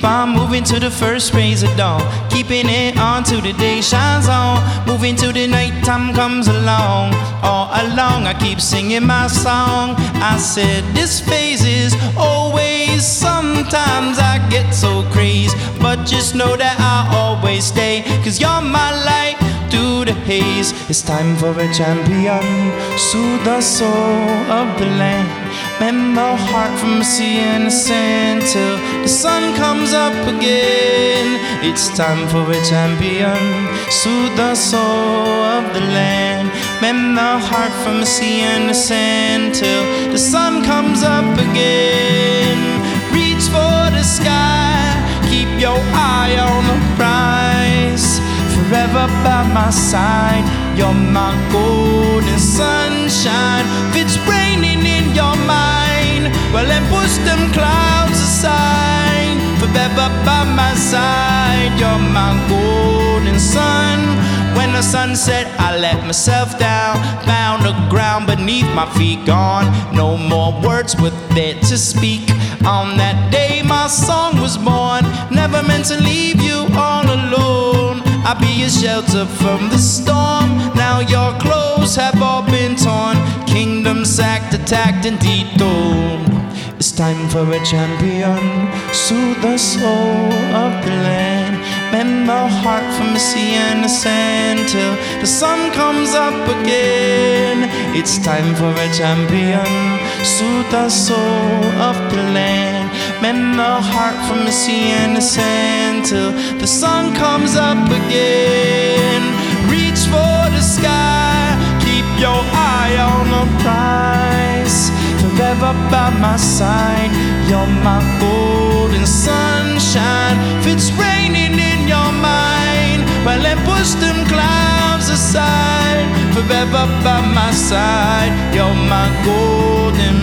on moving to the first rays of dawn, keeping it on till the day shines on, moving till the night time comes along. All along I keep singing my song. I said this phase is always, sometimes I get so crazy, but just know that I'll always stay, 'cause you're my light through the haze. It's time for a champion, soothe the soul of the land, mend the heart from sea and the sand till the sun comes up again. It's time for a champion, soothe the soul of the land, mend the heart from the sea and the sand till the sun comes up again. Reach for the sky, keep your eye on the prize, forever by my side, you're my golden sunshine. If it's raining in your mind, well then push them clouds aside, forever by my side, you're my golden sun. When the sun set, I let myself down, found the ground beneath my feet, gone. No more words were there to speak. On that day my song was born, never meant to leave you all alone. I'll be a shelter from the storm. Now your clothes have all been torn, kingdom sacked, attacked and dethroned. It's time for a champion, soothe the soul of the land, mend the heart from the sea and the sand till the sun comes up again. It's time for a champion, soothe the soul of the land, mend the heart from the sea and the sand till the sun comes up again. Reach for the sky, keep your eye on the prize, forever by my side, you're my golden sunshine. If it's raining in your mind, well then push them clouds aside, forever by my side, you're my golden.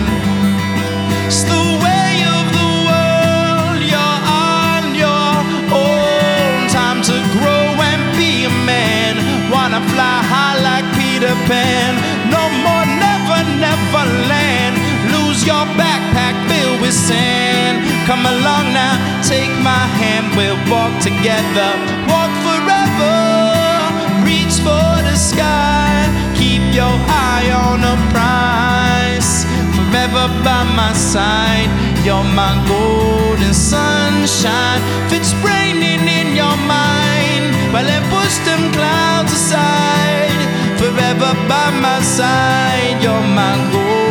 It's the way of the world, you're on your own. Time to grow and be a man, wanna fly high like Peter Pan. No more never, never land, lose your backpack filled with sand. Come along now, take my hand, we'll walk together, walk forever. Reach for the sky, keep your eye on the prize, forever by my side, you're my golden sunshine. If it's raining in your mind, well then push them clouds aside, forever by my side, you're my golden